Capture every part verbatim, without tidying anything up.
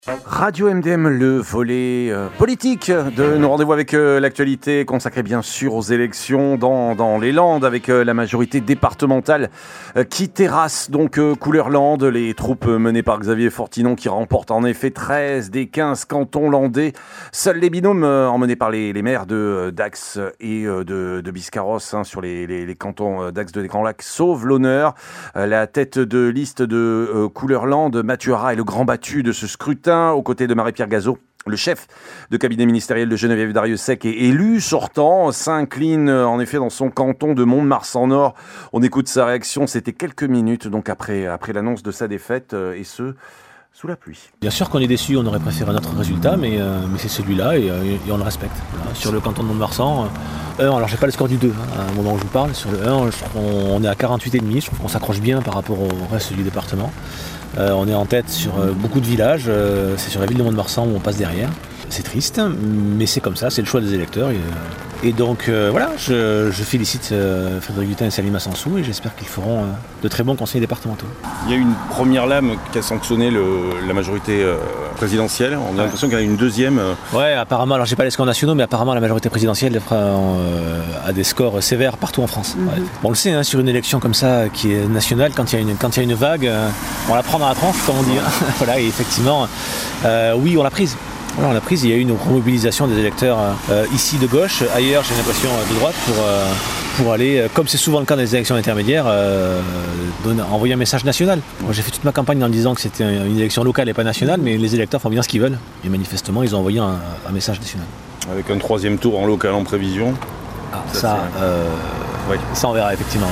Radio M D M, le volet euh, politique de nos rendez-vous avec euh, l'actualité, consacré bien sûr aux élections dans, dans les Landes, avec euh, la majorité départementale euh, qui terrasse donc euh, couleur Landes, les troupes menées par Xavier Fortinon qui remportent en effet treize des quinze cantons landais. Seuls les binômes euh, emmenés par les, les maires de euh, Dax et euh, de, de Biscarrosse hein, sur les, les, les cantons euh, Dax de Grands Lacs sauvent l'honneur. Euh, la tête de liste de euh, couleur Landes, Mathieu Harrat, est le grand battu de ce scrutin, aux côtés de Marie-Pierre Gazot. Le chef de cabinet ministériel de Geneviève Darrieussecq est élu sortant, s'incline en effet dans son canton de Mont-de-Marsan-Nord. On écoute sa réaction, c'était quelques minutes donc après, après l'annonce de sa défaite, et ce, sous la pluie. Bien sûr qu'on est déçu, on aurait préféré un autre résultat, mais, euh, mais c'est celui-là et, euh, et on le respecte. Voilà. Sur le canton de Mont-de-Marsan, euh, un, alors j'ai pas le score du deux hein, à un moment où je vous parle. Sur le un, je trouve qu'on on est à quarante-huit virgule cinq, je trouve qu'on s'accroche bien par rapport au reste du département. Euh, on est en tête sur euh, beaucoup de villages, euh, c'est sur la ville de Mont-de-Marsan où on passe derrière. C'est triste, mais c'est comme ça, c'est le choix des électeurs. Et, euh, et donc euh, voilà, je, je félicite euh, Frédéric Gutin et Salima Sansou et j'espère qu'ils feront euh, de très bons conseillers départementaux. Il y a une première lame qui a sanctionné le, la majorité euh, présidentielle. On a ouais. l'impression qu'il y en a une deuxième. Euh... Ouais, apparemment, alors j'ai pas les scores nationaux, mais apparemment la majorité présidentielle euh, a des scores sévères partout en France. Mm-hmm. Ouais. Bon, on le sait, hein, sur une élection comme ça qui est nationale, quand il y a une, quand il y a une vague, euh, on la prend dans la tronche, comme on dit. Voilà, et effectivement, euh, oui, on l'a prise. Voilà, on l'a prise, il y a eu une remobilisation des électeurs euh, ici de gauche, ailleurs j'ai l'impression de droite, pour, euh, pour aller, euh, comme c'est souvent le cas dans les élections intermédiaires, euh, donner, envoyer un message national. Moi, j'ai fait toute ma campagne en disant que c'était une élection locale et pas nationale, mais les électeurs font bien ce qu'ils veulent, et manifestement ils ont envoyé un, un message national. Avec un troisième tour en local en prévision. Ah, ça, ça, euh, ouais. ça on verra effectivement.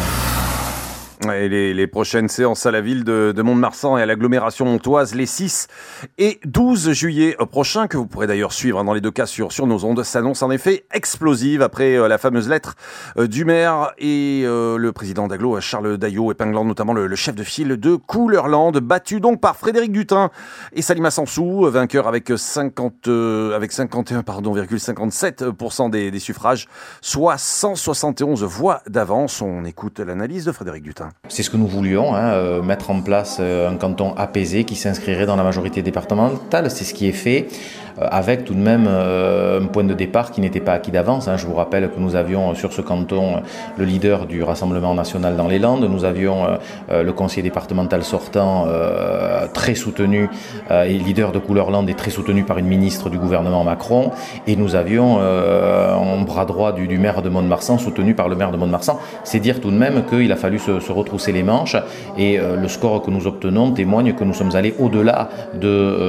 Et les, les prochaines séances à la ville de, de Mont-de-Marsan et à l'agglomération montoise les six et douze juillet prochains, que vous pourrez d'ailleurs suivre dans les deux cas sur, sur nos ondes, s'annonce en effet explosive après euh, la fameuse lettre euh, du maire et euh, le président d'Agglo, Charles Daillot, épinglant notamment le, le chef de file de Couleur Landes, battu donc par Frédéric Gutin et Salima Sansou, vainqueur avec, cinquante, euh, avec cinquante et un virgule cinquante-sept pour cent des, des suffrages, soit cent soixante et onze voix d'avance. On écoute l'analyse de Frédéric Gutin. C'est ce que nous voulions, hein, euh, mettre en place euh, un canton apaisé qui s'inscrirait dans la majorité départementale. C'est ce qui est fait, euh, avec tout de même euh, un point de départ qui n'était pas acquis d'avance. Hein. Je vous rappelle que nous avions sur ce canton euh, le leader du Rassemblement national dans les Landes. Nous avions euh, euh, le conseiller départemental sortant euh, très soutenu euh, et leader de Couleur Landes et très soutenu par une ministre du gouvernement Macron. Et nous avions euh, un bras droit du, du maire de Mont-de-Marsan soutenu par le maire de Mont-de-Marsan. C'est dire tout de même qu'il a fallu se, se retrousser les manches et euh, le score que nous obtenons témoigne que nous sommes allés au-delà de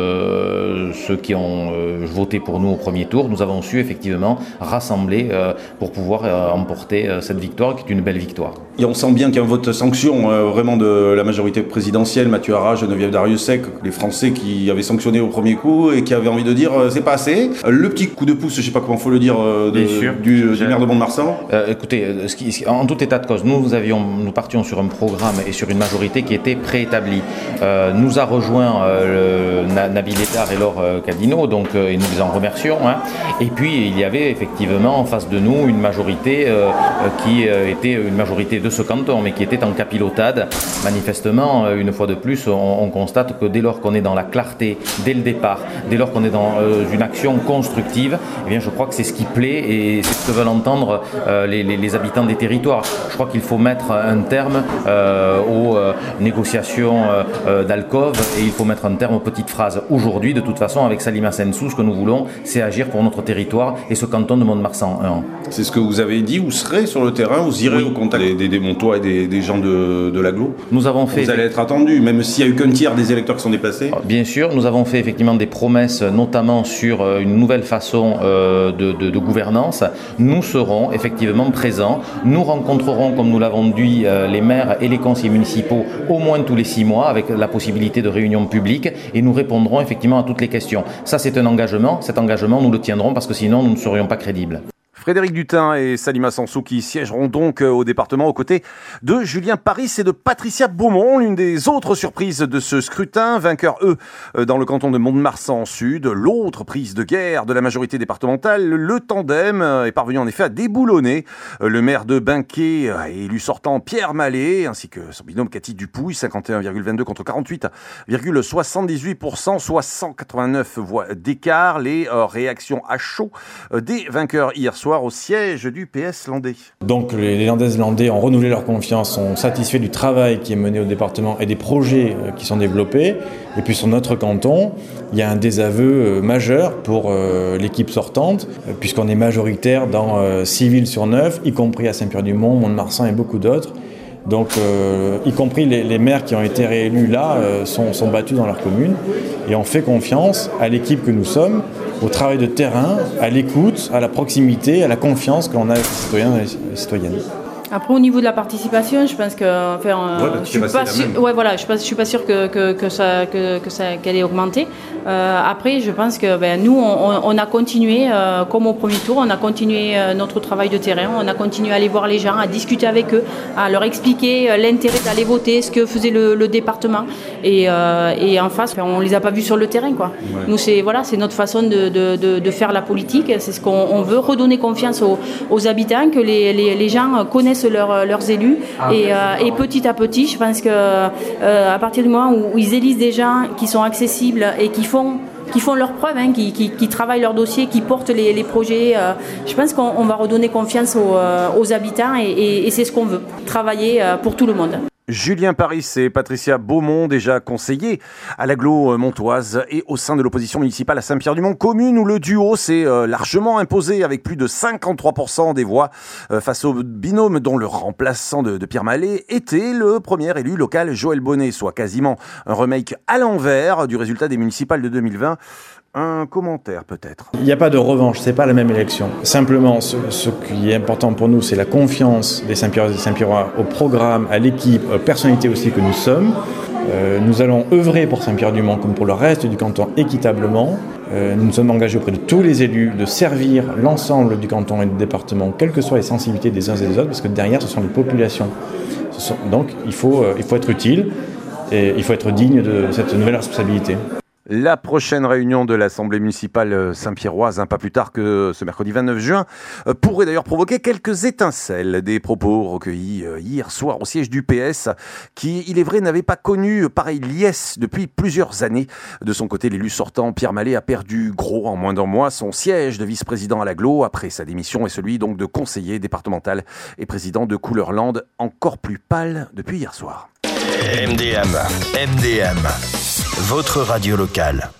euh, ceux qui ont euh, voté pour nous au premier tour. Nous avons su effectivement rassembler euh, pour pouvoir euh, emporter euh, cette victoire qui est une belle victoire. Et on sent bien qu'il y a un vote sanction euh, vraiment de la majorité présidentielle, Mathieu Harrat, Geneviève Darrieussecq, les Français qui avaient sanctionné au premier coup et qui avaient envie de dire euh, c'est pas assez. Euh, le petit coup de pouce, je sais pas comment il faut le dire, euh, de, sûr, du, du maire de Mont-de-Marsan. Euh, écoutez, ce qui, en tout état de cause, nous, nous, avions, nous partions sur un programme et sur une majorité qui était préétablie. Euh, nous a rejoint euh, le, Nabil Etar et Laure euh, Cadino, donc euh, et nous les en remercions. Hein. Et puis il y avait effectivement en face de nous une majorité euh, qui euh, était une majorité de ce canton, mais qui était en capilotade. Manifestement, euh, une fois de plus, on, on constate que dès lors qu'on est dans la clarté, dès le départ, dès lors qu'on est dans euh, une action constructive, eh bien je crois que c'est ce qui plaît et c'est ce que veulent entendre euh, les, les, les habitants des territoires. Je crois qu'il faut mettre un terme Euh, aux euh, négociations euh, d'Alcove et il faut mettre un terme aux petites phrases. Aujourd'hui, de toute façon, avec Salima Sansou, ce que nous voulons, c'est agir pour notre territoire et ce canton de Mont-de-Marsan un. C'est ce que vous avez dit, vous serez sur le terrain, vous irez oui. au contact des, des, des Montois et des, des gens de, de l'agglo. Nous avons fait... Vous allez être attendus, même s'il n'y a eu qu'un tiers des électeurs qui sont déplacés. Bien sûr, nous avons fait effectivement des promesses, notamment sur une nouvelle façon euh, de, de, de gouvernance. Nous serons effectivement présents. Nous rencontrerons, comme nous l'avons dit, euh, les maires et les conseillers municipaux au moins tous les six mois avec la possibilité de réunions publiques et nous répondrons effectivement à toutes les questions. Ça, c'est un engagement. Cet engagement, nous le tiendrons parce que sinon, nous ne serions pas crédibles. Frédéric Dutin et Salima Sansou qui siégeront donc au département aux côtés de Julien Paris et de Patricia Beaumont, l'une des autres surprises de ce scrutin. Vainqueurs, eux, dans le canton de Mont-de-Marsan Sud. L'autre prise de guerre de la majorité départementale, le tandem est parvenu en effet à déboulonner le maire de Benquet et élu sortant Pierre Mallet, ainsi que son binôme Cathy Dupouille, cinquante et un virgule vingt-deux contre quarante-huit virgule soixante-dix-huit pour cent, soit cent quatre-vingt-neuf voix d'écart. Les euh, réactions à chaud euh, des vainqueurs hier soir au siège du P S landais. Donc les, les Landaises landais ont renouvelé leur confiance, sont satisfaits du travail qui est mené au département et des projets euh, qui sont développés. Et puis sur notre canton, il y a un désaveu euh, majeur pour euh, l'équipe sortante, euh, puisqu'on est majoritaire dans euh, six villes sur neuf, y compris à Saint-Pierre-du-Mont, Mont-de-Marsan et beaucoup d'autres. Donc, euh, y compris les, les maires qui ont été réélus là, euh, sont, sont battus dans leur commune. Et on fait confiance à l'équipe que nous sommes, au travail de terrain, à l'écoute, à la proximité, à la confiance que l'on a avec les citoyens et les citoyennes. Après, au niveau de la participation, je pense que, enfin, ouais, bah, je suis pas sûre, ouais, voilà, je ne suis pas sûre que, que, que ça, que, que ça, qu'elle ait augmenté. Euh, après, je pense que ben, nous, on, on a continué, euh, comme au premier tour, on a continué euh, notre travail de terrain, on a continué à aller voir les gens, à discuter avec eux, à leur expliquer euh, l'intérêt d'aller voter, ce que faisait le, le département. Et, euh, et en face, on ne les a pas vus sur le terrain, quoi. Ouais. Nous, c'est, voilà, c'est notre façon de, de, de, de faire la politique. C'est ce qu'on on veut, redonner confiance aux, aux habitants, que les, les, les gens connaissent Leur, leurs élus et, euh, et petit à petit je pense que euh, à partir du moment où, où ils élisent des gens qui sont accessibles et qui font qui font leurs preuves, hein, qui, qui, qui travaillent leur dossier, qui portent les, les projets, euh, je pense qu'on on va redonner confiance aux, euh, aux habitants et, et, et c'est ce qu'on veut, travailler euh, pour tout le monde. Julien Paris et Patricia Beaumont, déjà conseillers à l'agglo montoise et au sein de l'opposition municipale à Saint-Pierre-du-Mont, commune où le duo s'est euh, largement imposé avec plus de cinquante-trois pour cent des voix euh, face au binôme dont le remplaçant de, de Pierre Mallet était le premier élu local Joël Bonnet, soit quasiment un remake à l'envers du résultat des municipales de deux mille vingt. Un commentaire peut-être. Il n'y a pas de revanche, c'est pas la même élection. Simplement, ce, ce qui est important pour nous, c'est la confiance des Saint-Pierrois et des Saint-Pierrois au programme, à l'équipe, aux personnalités aussi que nous sommes. Euh, nous allons œuvrer pour Saint-Pierre-du-Mont comme pour le reste du canton équitablement. Euh, nous nous sommes engagés auprès de tous les élus de servir l'ensemble du canton et du département, quelles que soient les sensibilités des uns et des autres, parce que derrière, ce sont les populations. Ce sont, donc, il faut, euh, il faut être utile et il faut être digne de cette nouvelle responsabilité. La prochaine réunion de l'Assemblée municipale Saint-Pierroise, un pas plus tard que ce mercredi vingt-neuf juin, pourrait d'ailleurs provoquer quelques étincelles. Des propos recueillis hier soir au siège du P S, qui, il est vrai, n'avait pas connu pareille liesse depuis plusieurs années. De son côté, l'élu sortant, Pierre Mallet, a perdu gros en moins d'un mois son siège de vice-président à l'agglo après sa démission et celui donc de conseiller départemental et président de Couleurland, encore plus pâle depuis hier soir. M D M, M D M, votre radio locale.